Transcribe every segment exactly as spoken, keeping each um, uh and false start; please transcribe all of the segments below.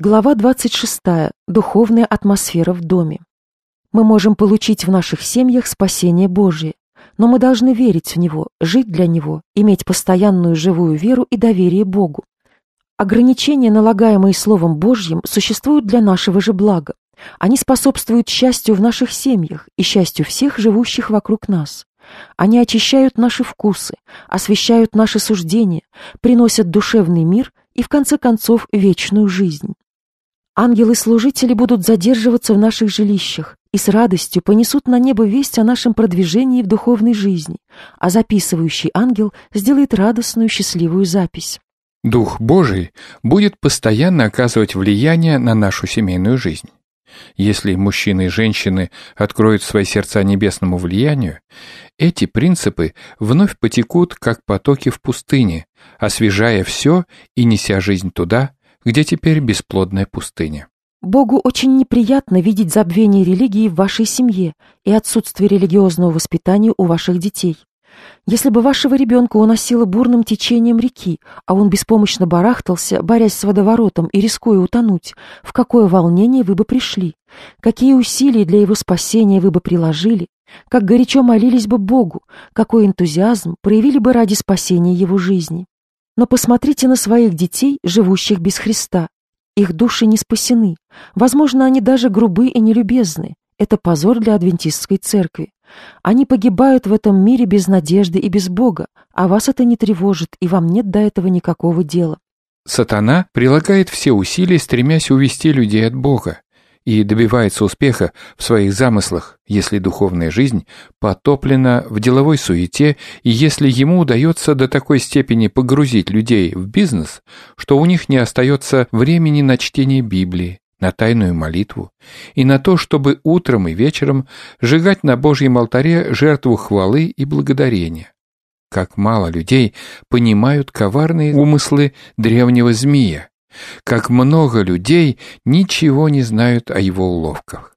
Глава двадцать шестая. Духовная атмосфера в доме. Мы можем получить в наших семьях спасение Божие, но мы должны верить в Него, жить для Него, иметь постоянную живую веру и доверие Богу. Ограничения, налагаемые Словом Божьим, существуют для нашего же блага. Они способствуют счастью в наших семьях и счастью всех живущих вокруг нас. Они очищают наши вкусы, освещают наши суждения, приносят душевный мир и, в конце концов, вечную жизнь. Ангелы-служители будут задерживаться в наших жилищах и с радостью понесут на небо весть о нашем продвижении в духовной жизни, а записывающий ангел сделает радостную счастливую запись. Дух Божий будет постоянно оказывать влияние на нашу семейную жизнь. Если мужчины и женщины откроют свои сердца небесному влиянию, эти принципы вновь потекут, как потоки в пустыне, освежая все и неся жизнь туда, где теперь бесплодная пустыня. Богу очень неприятно видеть забвение религии в вашей семье и отсутствие религиозного воспитания у ваших детей. Если бы вашего ребенка уносило бурным течением реки, а он беспомощно барахтался, борясь с водоворотом и рискуя утонуть, в какое волнение вы бы пришли, какие усилия для его спасения вы бы приложили, как горячо молились бы Богу, какой энтузиазм проявили бы ради спасения его жизни. Но посмотрите на своих детей, живущих без Христа. Их души не спасены. Возможно, они даже грубы и нелюбезны. Это позор для адвентистской церкви. Они погибают в этом мире без надежды и без Бога, а вас это не тревожит, и вам нет до этого никакого дела. Сатана прилагает все усилия, стремясь увести людей от Бога, и добивается успеха в своих замыслах, если духовная жизнь потоплена в деловой суете, и если ему удается до такой степени погрузить людей в бизнес, что у них не остается времени на чтение Библии, на тайную молитву и на то, чтобы утром и вечером сжигать на Божьем алтаре жертву хвалы и благодарения. Как мало людей понимают коварные умыслы древнего змея, как много людей ничего не знают о его уловках.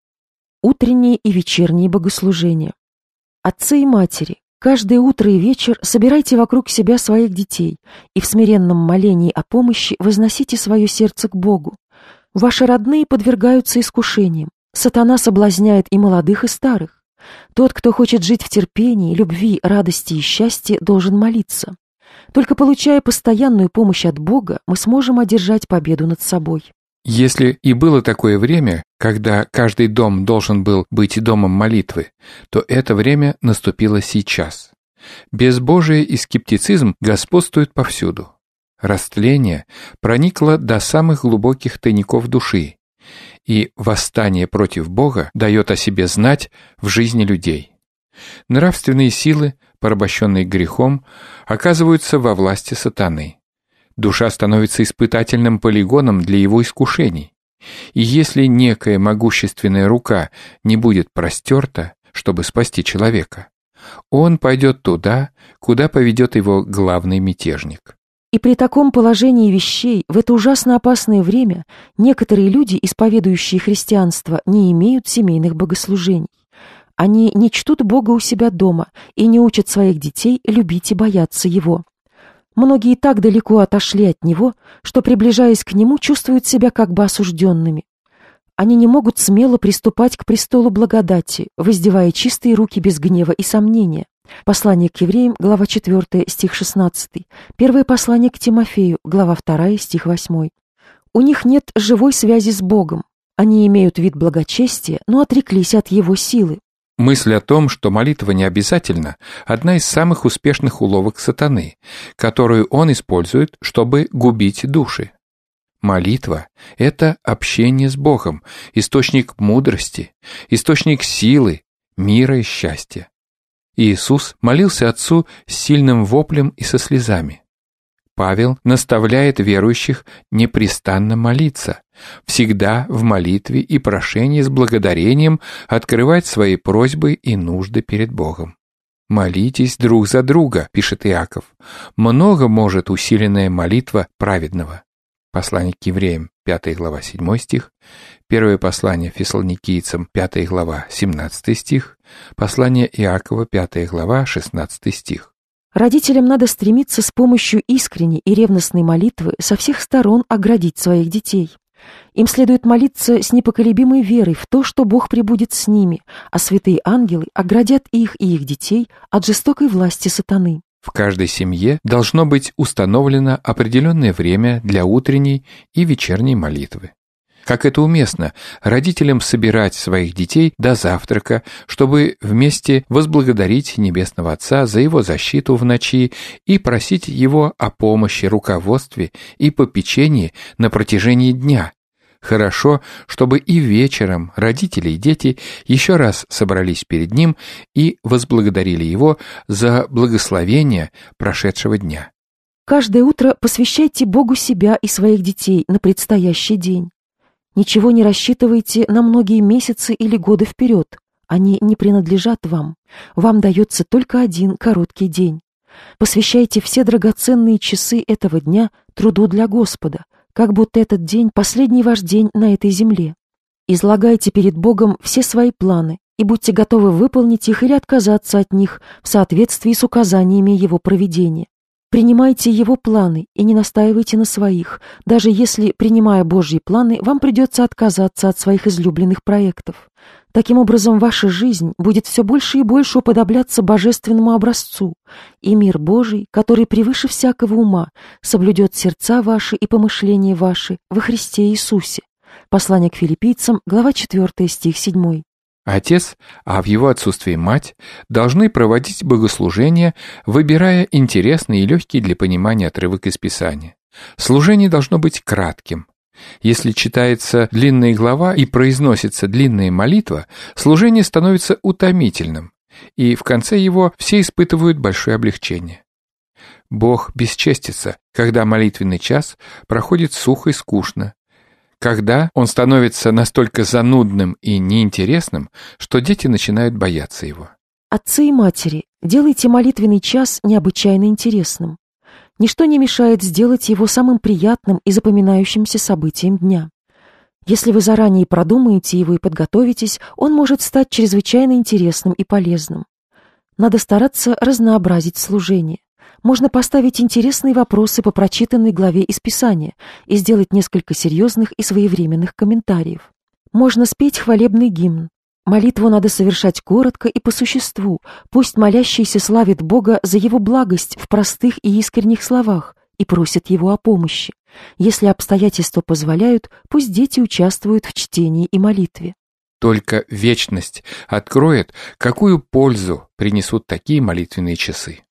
Утренние и вечерние богослужения. Отцы и матери, каждое утро и вечер собирайте вокруг себя своих детей и в смиренном молении о помощи возносите свое сердце к Богу. Ваши родные подвергаются искушениям. Сатана соблазняет и молодых, и старых. Тот, кто хочет жить в терпении, любви, радости и счастье, должен молиться. Только получая постоянную помощь от Бога, мы сможем одержать победу над собой. Если и было такое время, когда каждый дом должен был быть домом молитвы, то это время наступило сейчас. Безбожие и скептицизм господствуют повсюду. Растление проникло до самых глубоких тайников души, и восстание против Бога дает о себе знать в жизни людей. Нравственные силы, порабощенные грехом, оказываются во власти сатаны. Душа становится испытательным полигоном для его искушений. И если некая могущественная рука не будет простерта, чтобы спасти человека, он пойдет туда, куда поведет его главный мятежник. И при таком положении вещей, в это ужасно опасное время, некоторые люди, исповедующие христианство, не имеют семейных богослужений. Они не чтут Бога у себя дома и не учат своих детей любить и бояться Его. Многие так далеко отошли от Него, что, приближаясь к Нему, чувствуют себя как бы осужденными. Они не могут смело приступать к престолу благодати, воздевая чистые руки без гнева и сомнения. Послание к евреям, глава четвёртая, стих шестнадцатый. Первое послание к Тимофею, глава вторая, стих восьмой. У них нет живой связи с Богом. Они имеют вид благочестия, но отреклись от Его силы. Мысль о том, что молитва не обязательна, одна из самых успешных уловок сатаны, которую он использует, чтобы губить души. Молитва – это общение с Богом, источник мудрости, источник силы, мира и счастья. Иисус молился Отцу с сильным воплем и со слезами. Павел наставляет верующих непрестанно молиться, всегда в молитве и прошении с благодарением открывать свои просьбы и нужды перед Богом. «Молитесь друг за друга», — пишет Иаков. «Много может усиленная молитва праведного». Послание к евреям, пятая глава, седьмой стих, первое послание фессалоникийцам, пятая глава, семнадцатый стих, послание Иакова, пятая глава, шестнадцатый стих. Родителям надо стремиться с помощью искренней и ревностной молитвы со всех сторон оградить своих детей. Им следует молиться с непоколебимой верой в то, что Бог пребудет с ними, а святые ангелы оградят их и их детей от жестокой власти сатаны. В каждой семье должно быть установлено определенное время для утренней и вечерней молитвы. Как это уместно, родителям собирать своих детей до завтрака, чтобы вместе возблагодарить Небесного Отца за Его защиту в ночи и просить Его о помощи, руководстве и попечении на протяжении дня. Хорошо, чтобы и вечером родители и дети еще раз собрались перед Ним и возблагодарили Его за благословение прошедшего дня. Каждое утро посвящайте Богу себя и своих детей на предстоящий день. Ничего не рассчитывайте на многие месяцы или годы вперед. Они не принадлежат вам. Вам дается только один короткий день. Посвящайте все драгоценные часы этого дня труду для Господа, как будто этот день — последний ваш день на этой земле. Излагайте перед Богом все свои планы и будьте готовы выполнить их или отказаться от них в соответствии с указаниями Его провидения. Принимайте Его планы и не настаивайте на своих, даже если, принимая Божьи планы, вам придется отказаться от своих излюбленных проектов. Таким образом, ваша жизнь будет все больше и больше уподобляться божественному образцу, и мир Божий, который превыше всякого ума, соблюдет сердца ваши и помышления ваши во Христе Иисусе. Послание к Филиппийцам, глава четвёртая, стих седьмой. Отец, а в его отсутствии мать, должны проводить богослужения, выбирая интересный и легкий для понимания отрывок из Писания. Служение должно быть кратким. Если читается длинная глава и произносится длинная молитва, служение становится утомительным, и в конце его все испытывают большое облегчение. Бог бесчестится, когда молитвенный час проходит сухо и скучно, когда он становится настолько занудным и неинтересным, что дети начинают бояться его. Отцы и матери, делайте молитвенный час необычайно интересным. Ничто не мешает сделать его самым приятным и запоминающимся событием дня. Если вы заранее продумаете его и подготовитесь, он может стать чрезвычайно интересным и полезным. Надо стараться разнообразить служение. Можно поставить интересные вопросы по прочитанной главе из Писания и сделать несколько серьезных и своевременных комментариев. Можно спеть хвалебный гимн. Молитву надо совершать коротко и по существу. Пусть молящийся славит Бога за Его благость в простых и искренних словах и просит Его о помощи. Если обстоятельства позволяют, пусть дети участвуют в чтении и молитве. Только вечность откроет, какую пользу принесут такие молитвенные часы.